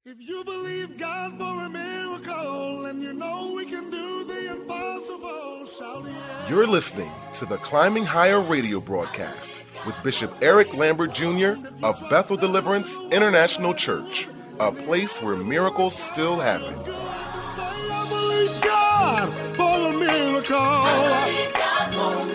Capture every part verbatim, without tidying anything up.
If you believe God for a miracle and you know we can do the impossible, shout yeah. You're listening to the Climbing Higher radio broadcast with Bishop Eric Lambert Junior of Bethel Deliverance International Church, a place where miracles still happen. I believe God for a miracle. I believe God for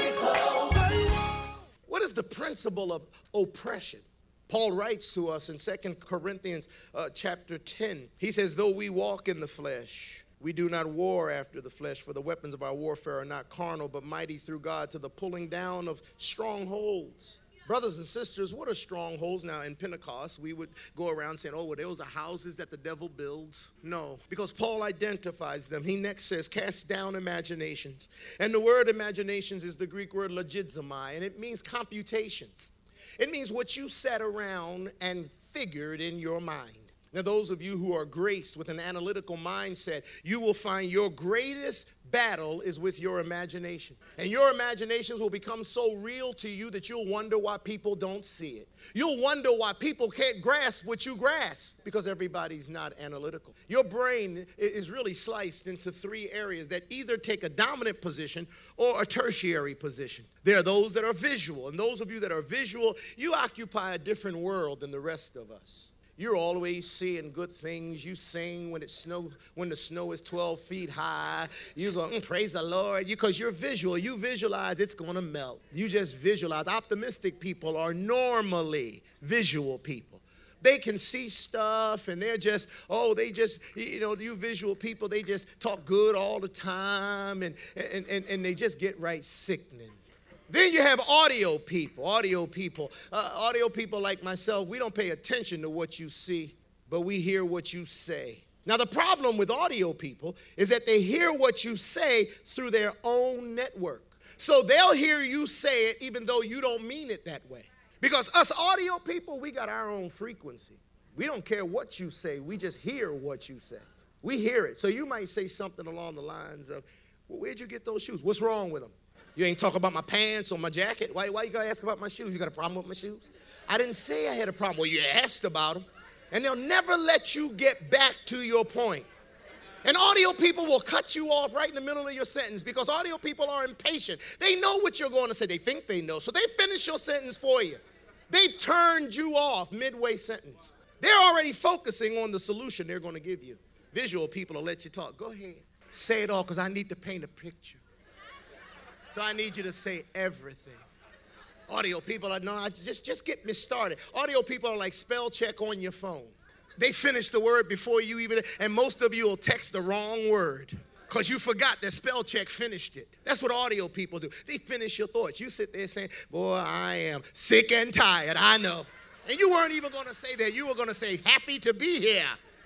a miracle. What is the principle of oppression? Paul writes to us in Second Corinthians uh, chapter ten. He says, though we walk in the flesh, we do not war after the flesh, for the weapons of our warfare are not carnal, but mighty through God to the pulling down of strongholds. Brothers and sisters, what are strongholds? Now, in Pentecost, we would go around saying, oh, well, those are houses that the devil builds. No, because Paul identifies them. He next says, cast down imaginations. And the word imaginations is the Greek word logizomai, and it means computations. It means what you sat around and figured in your mind. Now, those of you who are graced with an analytical mindset, you will find your greatest battle is with your imagination. And your imaginations will become so real to you that you'll wonder why people don't see it. You'll wonder why people can't grasp what you grasp, because everybody's not analytical. Your brain is really sliced into three areas that either take a dominant position or a tertiary position. There are those that are visual, and those of you that are visual, you occupy a different world than the rest of us. You're always seeing good things. You sing when it snow, when the snow is twelve feet high. You go, mm, praise the Lord, because you, you're visual. You visualize it's going to melt. You just visualize. Optimistic people are normally visual people. They can see stuff, and they're just, oh, they just, you know, you visual people, they just talk good all the time, and, and, and, and they just get right sickening. Then you have audio people, audio people, uh, audio people like myself. We don't pay attention to what you see, but we hear what you say. Now, the problem with audio people is that they hear what you say through their own network. So they'll hear you say it even though you don't mean it that way. Because us audio people, we got our own frequency. We don't care what you say. We just hear what you say. We hear it. So you might say something along the lines of, well, where'd you get those shoes? What's wrong with them? You ain't talking about my pants or my jacket. Why, why you gotta ask about my shoes? You got a problem with my shoes? I didn't say I had a problem. Well, you asked about them. And they'll never let you get back to your point. And audio people will cut you off right in the middle of your sentence because audio people are impatient. They know what you're going to say. They think they know. So they finish your sentence for you. They've turned you off midway sentence. They're already focusing on the solution they're going to give you. Visual people will let you talk. Go ahead. Say it all because I need to paint a picture. So I need you to say everything. Audio people are, no, just, just get me started. Audio people are like spell check on your phone. They finish the word before you even, and most of you will text the wrong word because you forgot that spell check finished it. That's what audio people do. They finish your thoughts. You sit there saying, boy, I am sick and tired, I know. And you weren't even going to say that. You were going to say, happy to be here.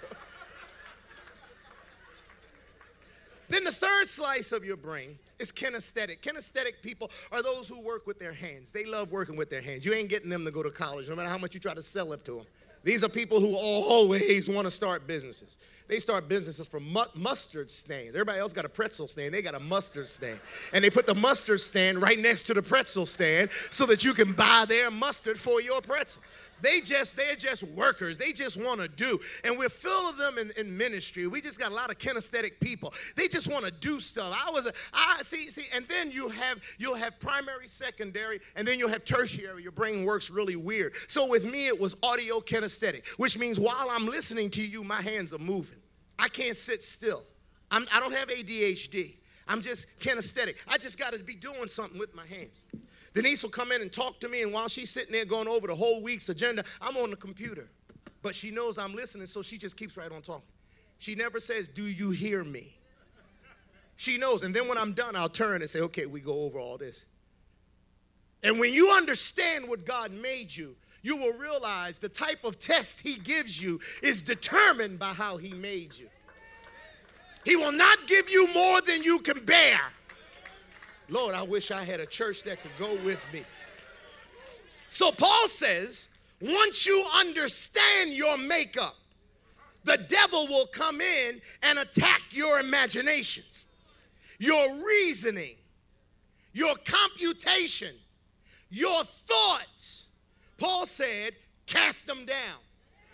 Then the third slice of your brain is kinesthetic. Kinesthetic people are those who work with their hands. They love working with their hands. You ain't getting them to go to college, no matter how much you try to sell it to them. These are people who always want to start businesses. They start businesses from mu- mustard stands. Everybody else got a pretzel stand. They got a mustard stand. And they put the mustard stand right next to the pretzel stand so that you can buy their mustard for your pretzel. They just, they're just workers. They just want to do. And we're full of them in, in ministry. We just got a lot of kinesthetic people. They just want to do stuff. I was, a, I see, see, and then you have, you'll have primary, secondary, and then you'll have tertiary. Your brain works really weird. So with me, it was audio kinesthetic, which means while I'm listening to you, my hands are moving. I can't sit still. I'm, I don't have A D H D. I'm just kinesthetic. I just got to be doing something with my hands. Denise will come in and talk to me, and while she's sitting there going over the whole week's agenda, I'm on the computer. But she knows I'm listening, so she just keeps right on talking. She never says, do you hear me? She knows, and then when I'm done, I'll turn and say, okay, we go over all this. And when you understand what God made you, you will realize the type of test he gives you is determined by how he made you. He will not give you more than you can bear. Lord, I wish I had a church that could go with me. So Paul says, once you understand your makeup, the devil will come in and attack your imaginations, your reasoning, your computation, your thoughts. Paul said, cast them down.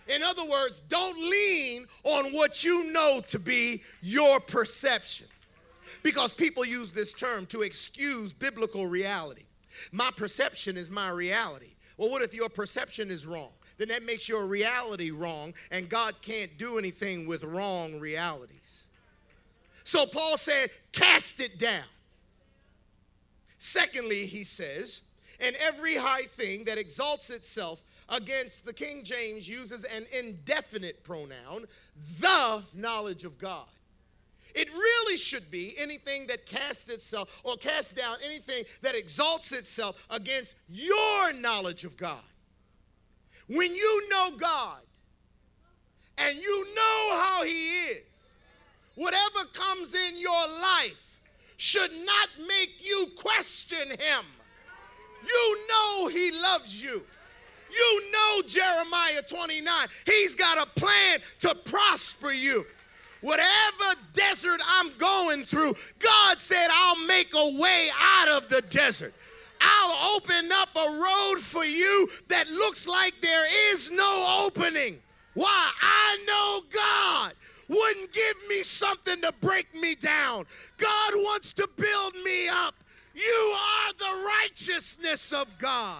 In other words, don't lean on what you know to be your perception. Because people use this term to excuse biblical reality. My perception is my reality. Well, what if your perception is wrong? Then that makes your reality wrong, and God can't do anything with wrong realities. So Paul said, cast it down. Secondly, he says, and every high thing that exalts itself against, the King James uses an indefinite pronoun, the knowledge of God. It really should be anything that casts itself or casts down anything that exalts itself against your knowledge of God. When you know God and you know how he is, whatever comes in your life should not make you question him. You know he loves you. You know Jeremiah twenty-nine. He's got a plan to prosper you. Whatever desert I'm going through, God said, I'll make a way out of the desert. I'll open up a road for you that looks like there is no opening. Why? I know God wouldn't give me something to break me down. God wants to build me up. You are the righteousness of God.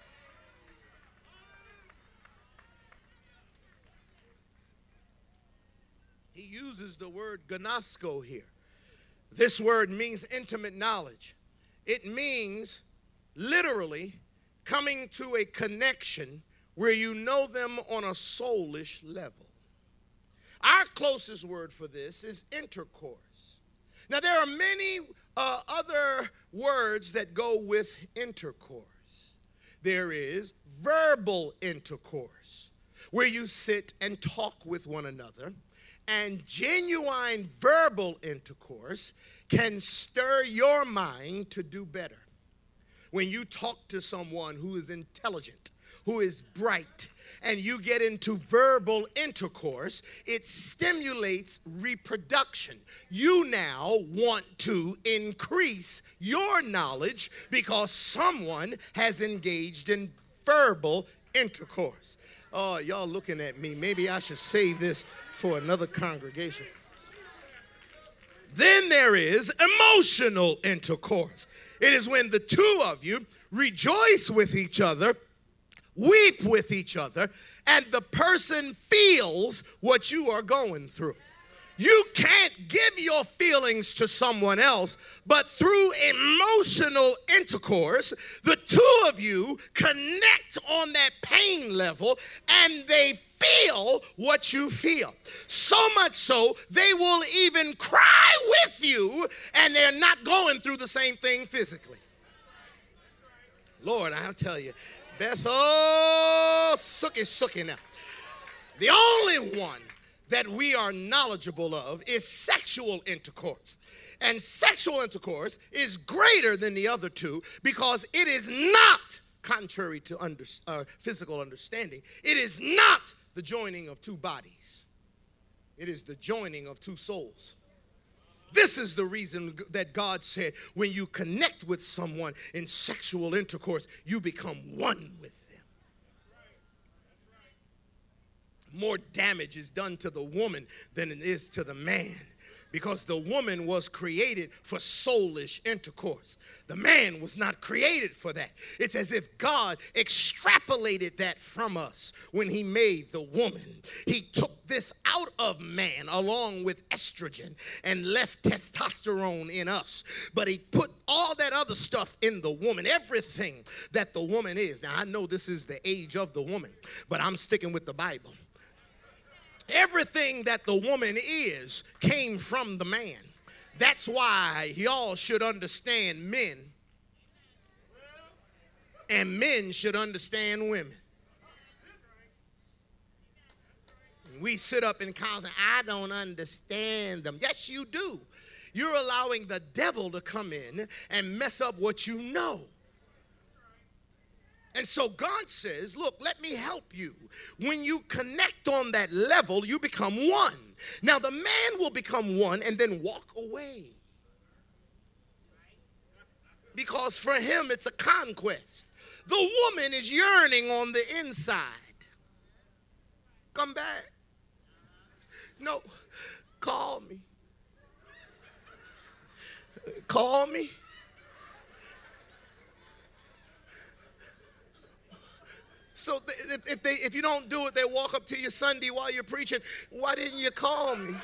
He uses the word gnosko here. This word means intimate knowledge. It means literally coming to a connection where you know them on a soulish level. Our closest word for this is intercourse. Now, there are many uh, other words that go with intercourse. There is verbal intercourse, where you sit and talk with one another. And genuine verbal intercourse can stir your mind to do better. When you talk to someone who is intelligent, who is bright, and you get into verbal intercourse, it stimulates reproduction. You now want to increase your knowledge because someone has engaged in verbal intercourse. Oh, y'all looking at me. Maybe I should save this for another congregation. Then there is emotional intercourse. It is when the two of you rejoice with each other, weep with each other, and the person feels what you are going through. You can't give your feelings to someone else, but through emotional intercourse, the two of you connect on that pain level and they feel what you feel. So much so, they will even cry with you and they're not going through the same thing physically. Lord, I'll tell you, Bethel, sookie, sookie now. The only one that we are knowledgeable of is sexual intercourse. And sexual intercourse is greater than the other two because it is not, contrary to under, uh, physical understanding, it is not the joining of two bodies. It is the joining of two souls. This is the reason that God said when you connect with someone in sexual intercourse, you become one with them. More damage is done to the woman than it is to the man, because the woman was created for soulish intercourse. The man was not created for that. It's as if God extrapolated that from us when he made the woman. He took this out of man along with estrogen and left testosterone in us. But he put all that other stuff in the woman, everything that the woman is. Now, I know this is the age of the woman, but I'm sticking with the Bible. Everything that the woman is came from the man. That's why y'all should understand men, and men should understand women. We sit up in council, I don't understand them. Yes, you do. You're allowing the devil to come in and mess up what you know. And so God says, look, let me help you. When you connect on that level, you become one. Now, the man will become one and then walk away. Because for him, it's a conquest. The woman is yearning on the inside. come back. No, call me. Call me. So if, if, they, if you don't do it, they walk up to you Sunday while you're preaching. Why didn't you call me?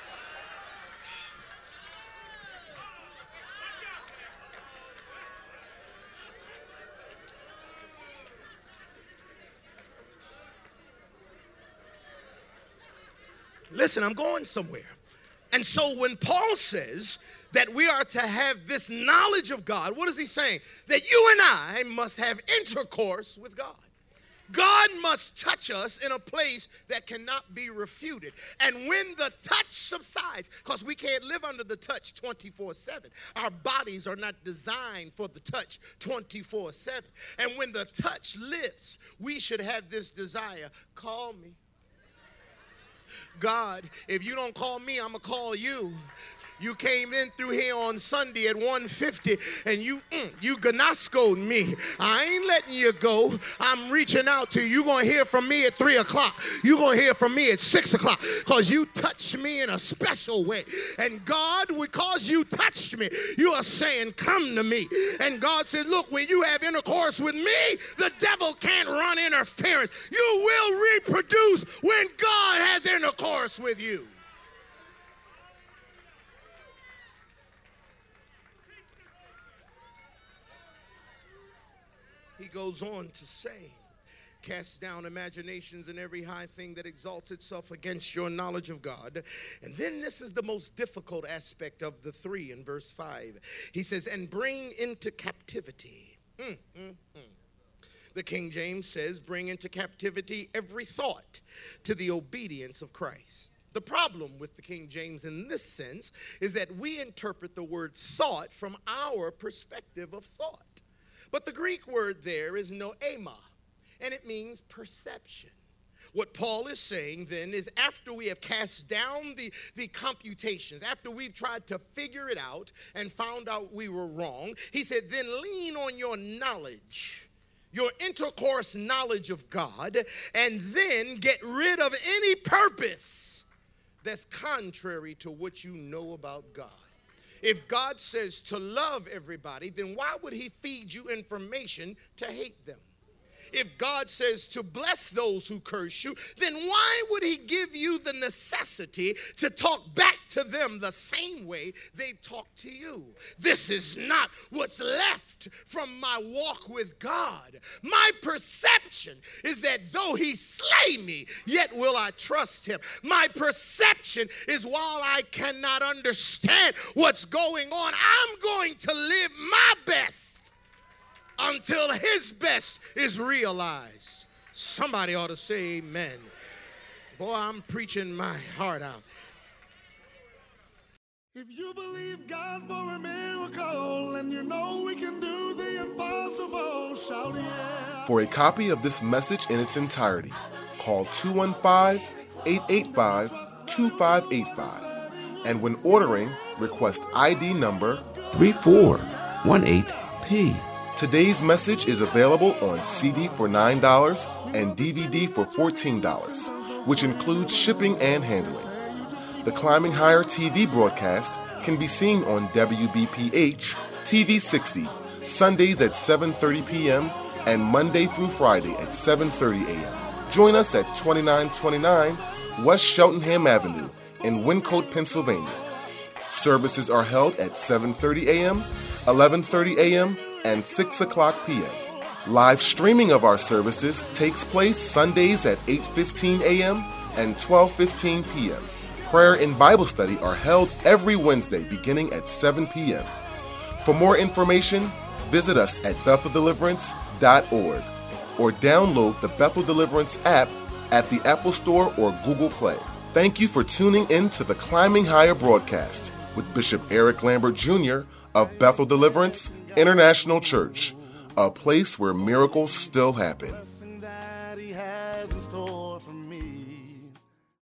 Listen, I'm going somewhere. And so when Paul says that we are to have this knowledge of God, what is he saying? That you and I must have intercourse with God. God must touch us in a place that cannot be refuted. And when the touch subsides, because we can't live under the touch twenty-four seven. Our bodies are not designed for the touch twenty-four seven. And when the touch lifts, we should have this desire, call me. God, if you don't call me, I'm going to call you. You came in through here on Sunday at one fifty and you mm, you ganascoed me. I ain't letting you go. I'm reaching out to you. You're going to hear from me at three o'clock. You're going to hear from me at six o'clock because you touched me in a special way. And God, because you touched me, you are saying, come to me. And God said, look, when you have intercourse with me, the devil can't run interference. You will reproduce when God has intercourse with you. He goes on to say, cast down imaginations and every high thing that exalts itself against your knowledge of God. And then this is the most difficult aspect of the three in verse five. He says, and bring into captivity. Mm, mm, mm. The King James says, bring into captivity every thought to the obedience of Christ. The problem with the King James in this sense is that we interpret the word thought from our perspective of thought. But the Greek word there is noema, and it means perception. What Paul is saying then is after we have cast down the, the computations, after we've tried to figure it out and found out we were wrong, he said, then lean on your knowledge, your intercourse knowledge of God, and then get rid of any purpose that's contrary to what you know about God. If God says to love everybody, then why would he feed you information to hate them? If God says to bless those who curse you, then why would he give you the necessity to talk back to them the same way they talk to you? This is not what's left from my walk with God. My perception is that though he slay me, yet will I trust him. My perception is while I cannot understand what's going on, I'm going to live my best until his best is realized. Somebody ought to say amen. Boy, I'm preaching my heart out. If you believe God for a miracle and you know we can do the impossible, shout yeah. For a copy of this message in its entirety, call two one five, eight eight five, two five eight five. And when ordering, request I D number three four one eight P. Today's message is available on C D for nine dollars and D V D for fourteen dollars, which includes shipping and handling. The Climbing Higher T V broadcast can be seen on W B P H T V sixty, Sundays at seven thirty p.m. and Monday through Friday at seven thirty a.m. Join us at twenty-nine twenty-nine West Cheltenham Avenue in Wyncote, Pennsylvania. Services are held at seven thirty a.m., eleven thirty a.m., and six o'clock p.m. Live streaming of our services takes place Sundays at eight fifteen a.m. and twelve fifteen p.m. Prayer and Bible study are held every Wednesday beginning at seven p.m. For more information, visit us at bethel deliverance dot org or download the Bethel Deliverance app at the Apple Store or Google Play. Thank you for tuning in to the Climbing Higher broadcast with Bishop Eric Lambert Junior of Bethel Deliverance International Church, a place where miracles still happen.